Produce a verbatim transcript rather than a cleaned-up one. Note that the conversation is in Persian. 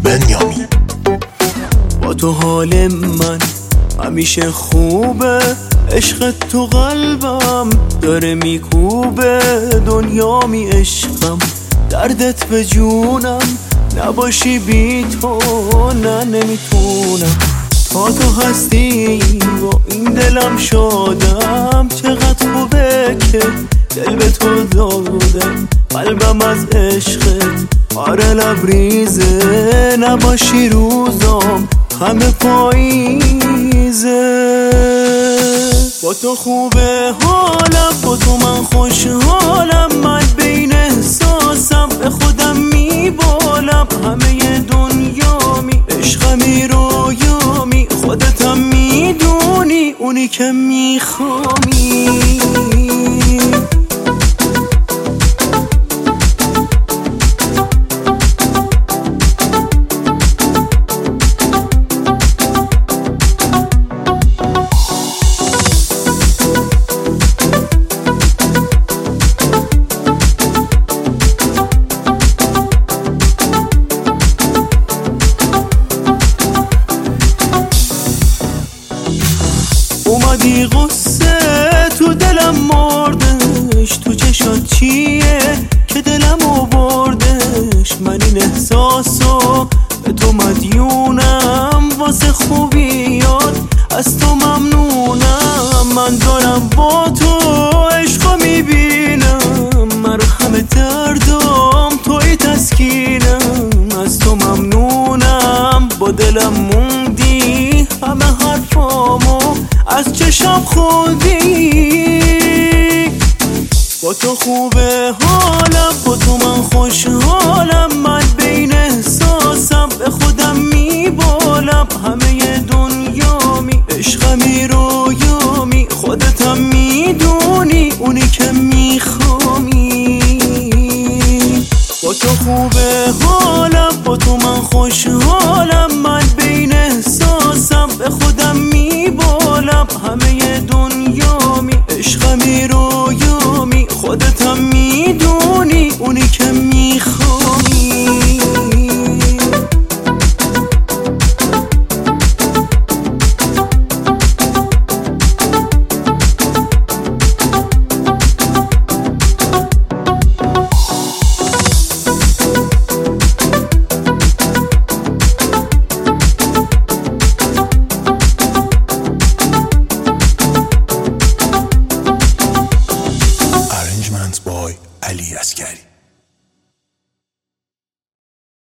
بنیامین. با تو حال من همیشه خوبه، عشق تو قلبم داره میکوبه. دنیا می عشقم، دردت به جونم، نباشی بی تو نه نمیتونم. تا تو هستی با این دلم شادم، چقدر خوبه که دل به تو دادم. قلبم از عشقت آره لبریزه، نباشی روزام همه پاییزه. با تو خوبه حالم، با تو من خوشحالم، من بین احساسم به خودم میبالم. همه دنیا می عشقمی رویامی، خودتم میدونی اونی که میخوامی. اومدی قصه تو دلم مردش، تو چشات چیه که دلم آوردش. من این احساسو به تو مدیونم، واسه خوبیات از تو ممنونم. من دارم با تو عشقو میبینم، مرهم دردام توی تسکینم. از تو ممنونم، با دلم موندی، همه حرفامو از چشم خودی. با تو خوبه حالم، با تو من خوشحالم، من بین احساسم به خودم میبالم. همه دنیا می عشقمی رویامی، خودتم میدونی اونی که میخوامی. با تو خوبه حالم، با تو من خوشحالم، من بین احساسم به خودم میبالم. همه دنیا می عشقمی رویامی، خودتم میدونی اونی که میخوامی. Boy علی عسگری.